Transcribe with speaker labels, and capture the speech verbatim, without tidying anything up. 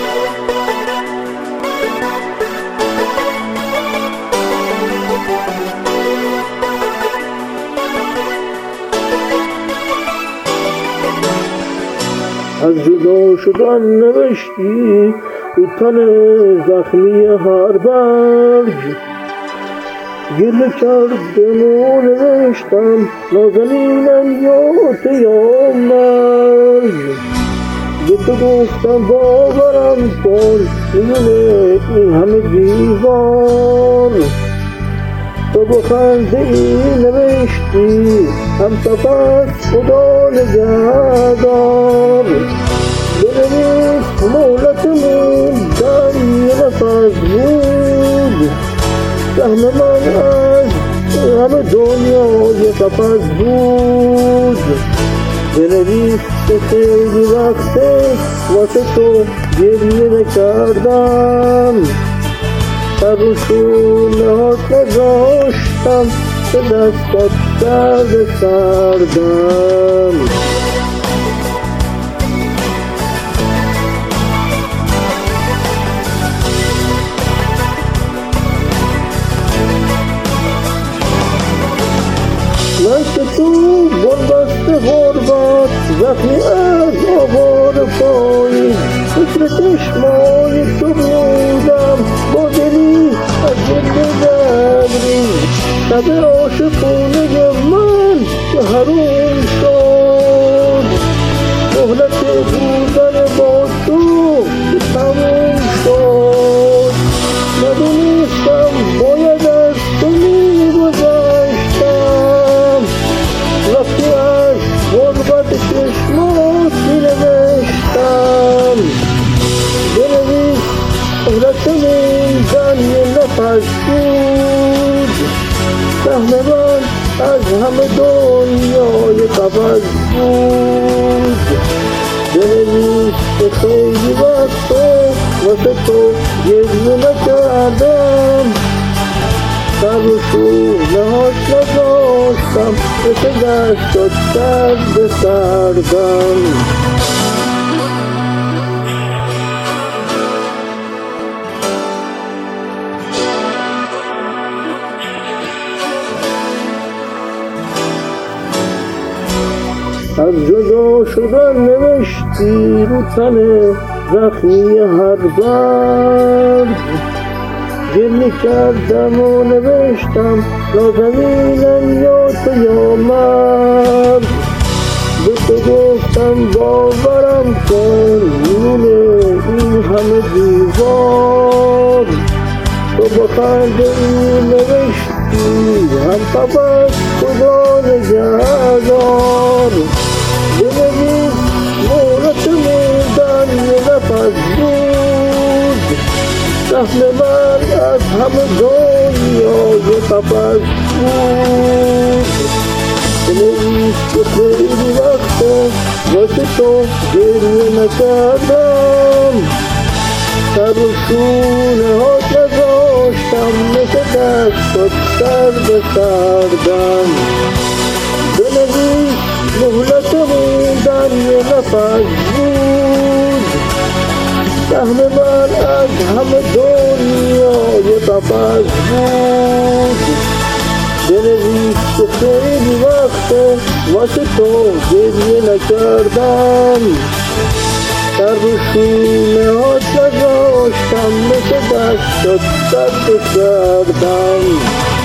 Speaker 1: از جدا شدن نوشتی رو تن زخمی هر برگ، گله کردم و نوشتم نازنینم یا تو یا مرگ. به تو گفتم باورم کن میونه این همه دیوار، تو بخنده ای نوشتی هم سپس خدا نگهدار. بنویس مهلتمون در یه نفس بود، سهم من از همه دنیا یه قفس بود. بنویس که خیلی وقته واسه تو گریه نکردم، سر و شونه هات نذاشتم به دستات درد سردم. من که تو بنبست غربت زخمی از آوار پایی، فکر چشمای تو بودم با دلی از جنده دبری. شب عاشقونه من که حروم شد، مهلت بودن با تو که تموم شد. ندونستم باید از تو میگذشتم، وقتی از غربت چشمات مینوشتم. بنویس مهلتمون زن یه نفس بود، سهم من از همه دنیا یه قفس بود. بنویس که خیلی وقته واسه تو گریه نکردم، سر و شونه هات نذاشتم به دستات درد سردم. از جدا شدن نوشتی رو تن زخمی هر برگ، گریه کردم و نوشتم نازنینم یا تو یا مرگ. به تو گفتم باورم کن میونه این همه دیوار، تو بخنده ای نوشتی هم سپس خدا نگهدار. بنویس مهلتمون در یه نفس بود، سهم من از همه دنیا یه قفس بود. بنویس که خیلی وقته واسه تو گریه نکردم، سر و شونه هات نذاشتم مثل دستات درد سردم. بنویس مهلتمون در یه نفس بود، سهم من از همه دنیا یه قفس بود. بنویس که خیلی وقته واسه تو گریه نکردم، سر و شونه هات نذاشتم مثل دستات درد سردم.